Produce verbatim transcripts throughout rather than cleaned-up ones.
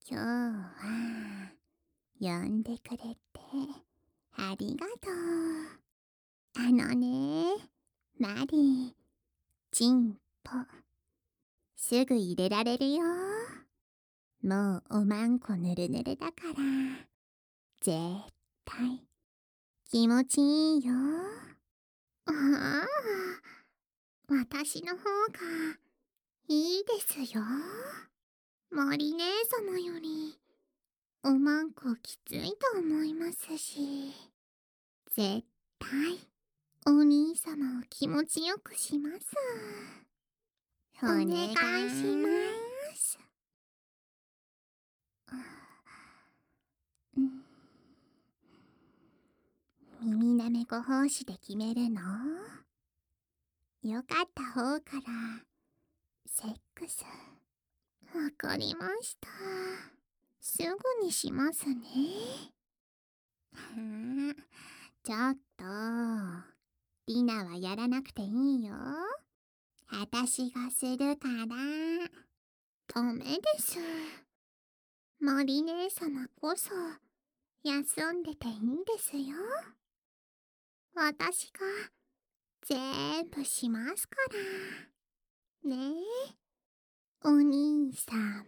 今日は呼んでくれてありがとう。あのね、マリー、チンポ、すぐ入れられるよ。もうおまんこぬるぬるだから、絶対気持ちいいよ。ああ、私の方がいいですよ。森姉様よりおまんこきついと思いますし、絶対お兄様を気持ちよくします。お願いします。うん、耳なめご奉仕で決めるの？よかった方からセックス。わかりました。すぐにしますね。はあ、ちょっとリナはやらなくていいよ。あたしがするから。ダメです。森姉様こそ休んでていいんですよ。私が全部しますから。ねえ、お兄様。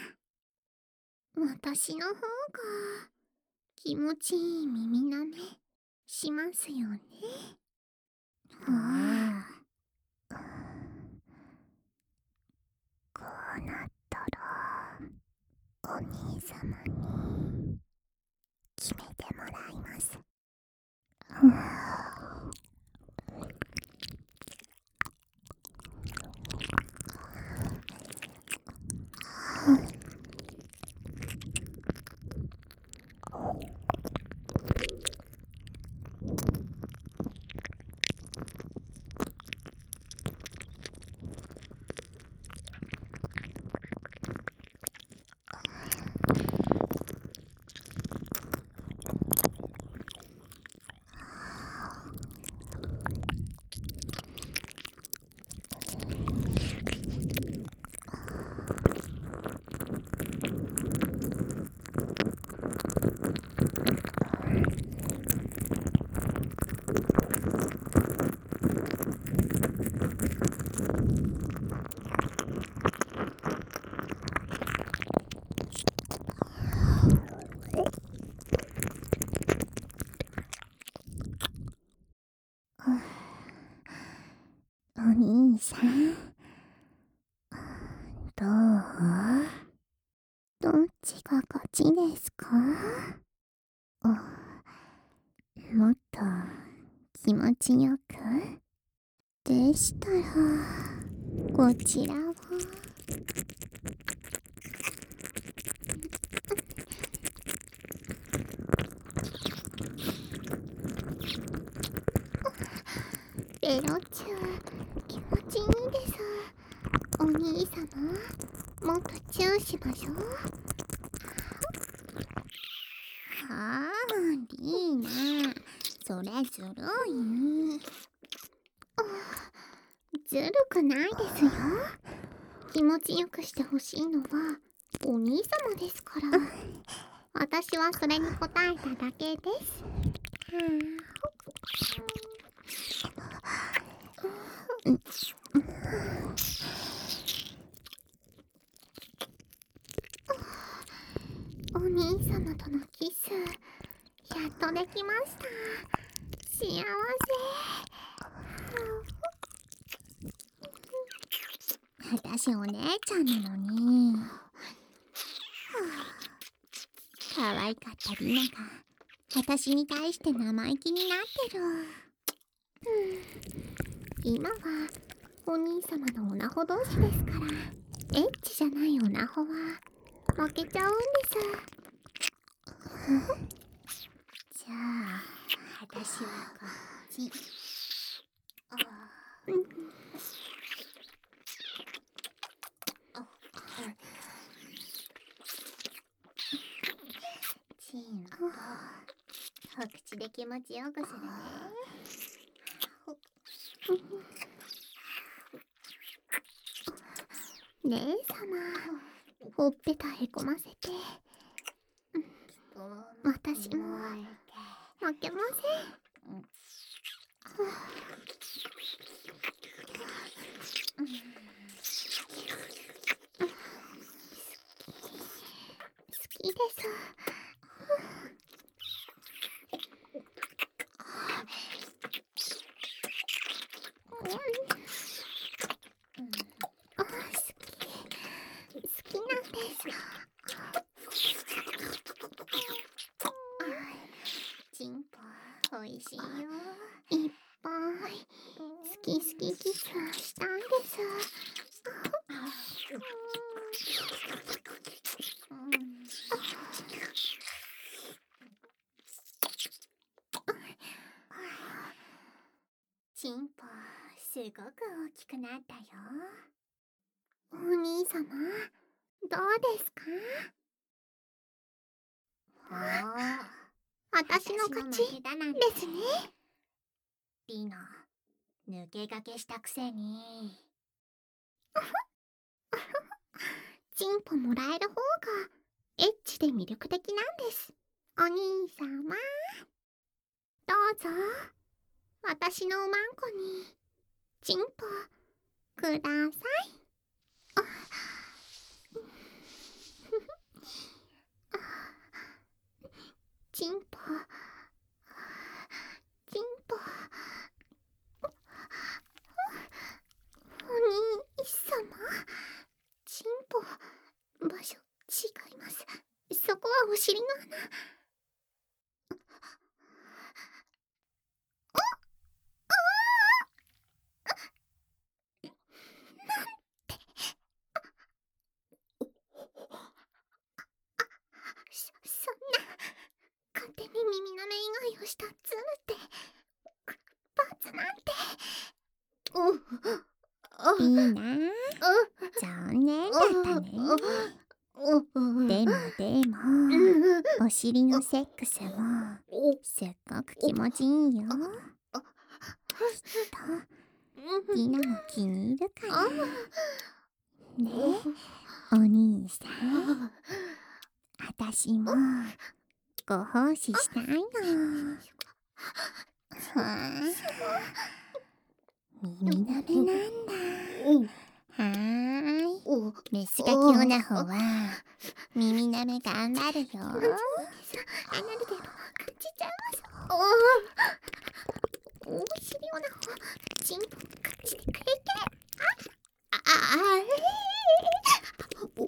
私の方が気持ちいい耳なめしますよね。はあ、こうなったらお兄様に決めてもらいます。お兄さん、どう？どっちが勝ちですか？もっと気持ちよくでしたらこちらを。ベロチュー気持ちいいです。お兄様、もっとチューしましょう。はあ、リーナ、それずるい。ずるくないですよ。気持ちよくしてほしいのはお兄様ですから。私はそれに応えただけです。お兄様とのキス、やっとできました。幸せ。私お姉ちゃんなのに。可愛かったリナが私に対して生意気になってる。今はお兄様のオナホ同士ですから、エッチじゃないオナホは負けちゃうんです。じゃあ私はこっち。チンとお口で気持ちよくするね。姉様、 ほっぺたへこませて、私も負けません。好きです。あ、好き。好きなんです。チンポおいしいよ。いっぱい好き好きキスしたんです。チンポすごく大きくなったよ。お兄様、どうですか？おー、私の勝ちですね。リナ、抜け駆けしたくせに。チンポもらえる方がエッチで魅力的なんです。お兄様、どうぞ私のおまんこにチンポください。チンポ、チンポ、お兄様、チンポ、場所違います。そこはお尻の穴。そ、そんな、勝手に耳なめ以外をしたズルって罰なんて。いいなあ。残念だったね。でもでも、お尻のセックスもすっごく気持ちいいよ。きっとリナも気に入るからね。お兄さん、あたしもご奉仕したいの。はあ、耳なめなんだ。はーい、メスガキオナホは耳なめ頑張るよ。アナルでも感じちゃいます。おお尻オナホ、チンポ感じてくれて。あああおお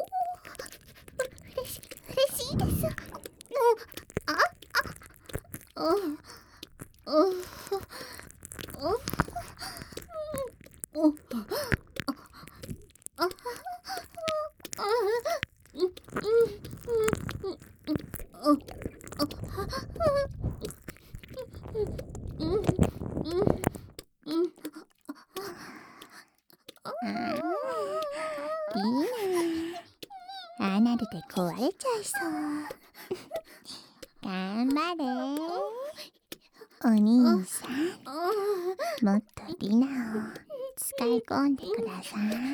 嬉し嬉しいです。ああおおおおおああうんうんいいな、アナルで壊れちゃいそう。頑張れお兄さん、もっとリナを使い込んでください。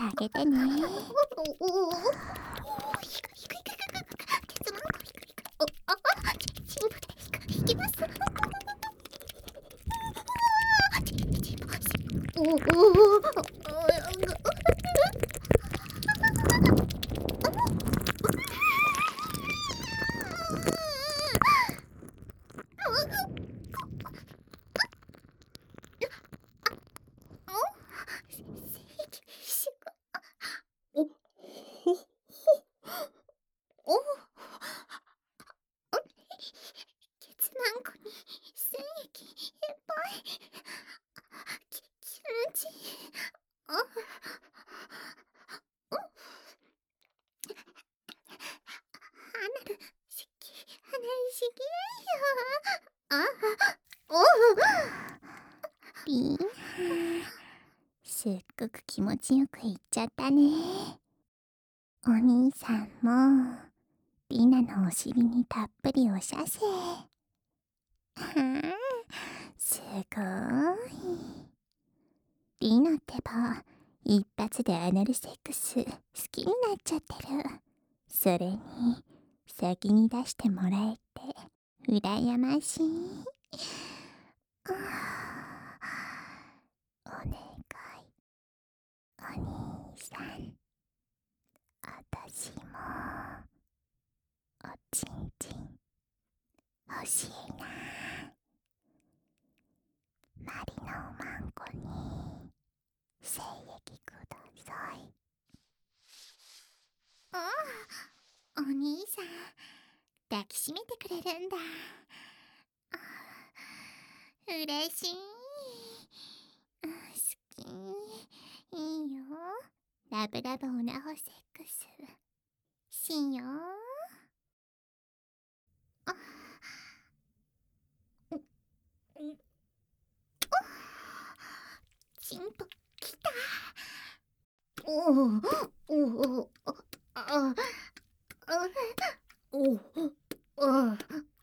あげてね。 おおおお、ひくひくひくひく、ケツマンコひくひく、おああ、チンポでひくひきます。チンチンポし、おおおお、ケツマンコに精液いっぱい。き気持ちいい。あおアナル式アナル式よ。あおリーすっごく気持ちよくいっちゃったね。お兄さんもリナのお尻にたっぷりおしゃせ。はあ、すごい。リナってば一発でアナルセックス好きになっちゃってる。それに先に出してもらえて羨ましい。ああ、お願いお兄さん、あたしもおちんちん欲しいな。マリのおまんこに精液ください。 ああ、お兄さん抱きしめてくれるんだ。あうれしい。あ好き。いいよ。ラブラブオナホセックスしよう。あううチンポきた。おおおおああおおあ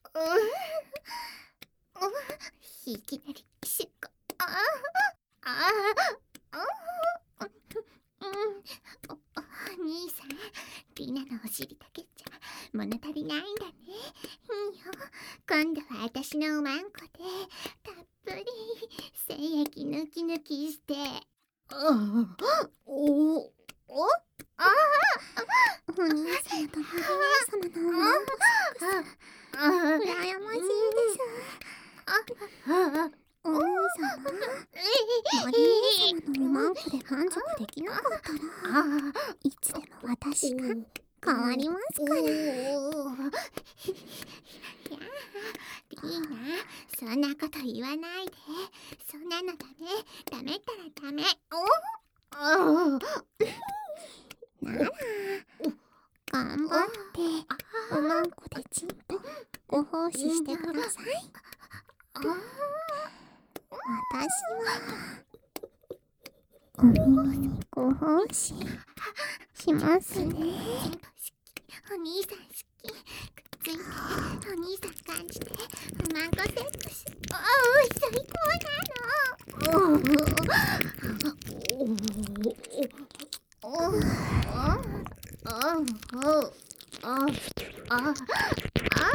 あいきなりしっかああああうんおお兄さんリナのお尻だけじゃ物足りないんだね。いいよ今度は私のおまんこでたっぷり精液抜き抜きして。ああおおああお兄様とマリ姉様のおまんこセックスあ羨ましいです。お兄様、マリ姉様のおまんこで満足できなかったらいつでも私が変わりますから。いやリーナそんなこと言わないで。そんなのダメダメったらダメ。おおなら頑張っておまんこでちんぽご奉仕してください。私はお耳にご奉仕しますね。 お兄さん好き。くっついてお兄さん感じておまんこセックス。ああ最高なの。おおおおあああああ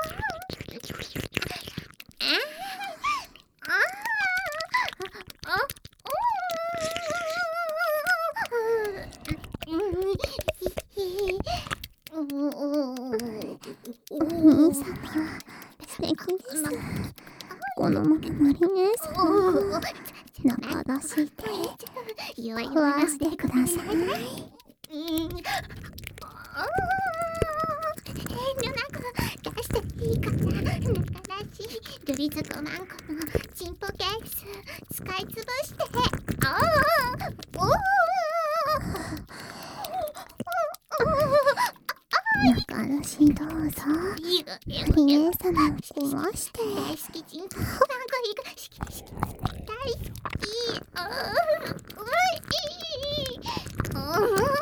お兄さんは素敵です。このままマリ姉さんを中出して食わせてください。 出していいかな。中出しルリズコマンコのチンポケース使いつぶして。ああおお中出しどうぞ。マリ姉様を壊して。 大好きチンポマンコいが好き好き大好き。ああういああ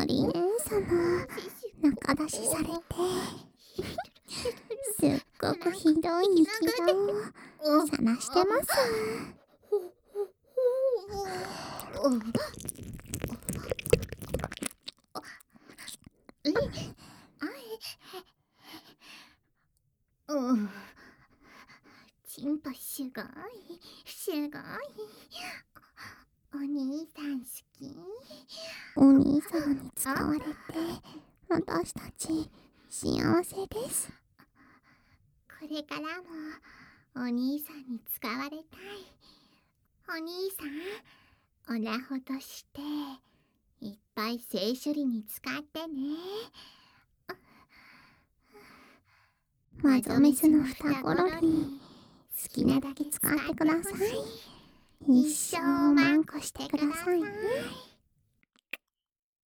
リ姉様、仲出しされてすっごくひどい生き顔をさらしてます。 うん、チンポすごいすごい。お兄さん好き？ お兄様に使われて私たち幸せです。 これからもお兄さんに使われたい。お兄さん、おなほとしていっぱい性処理に使ってね。 マゾメスの双子ロリ好きなだけ使ってください。一生マンコしてくださいね。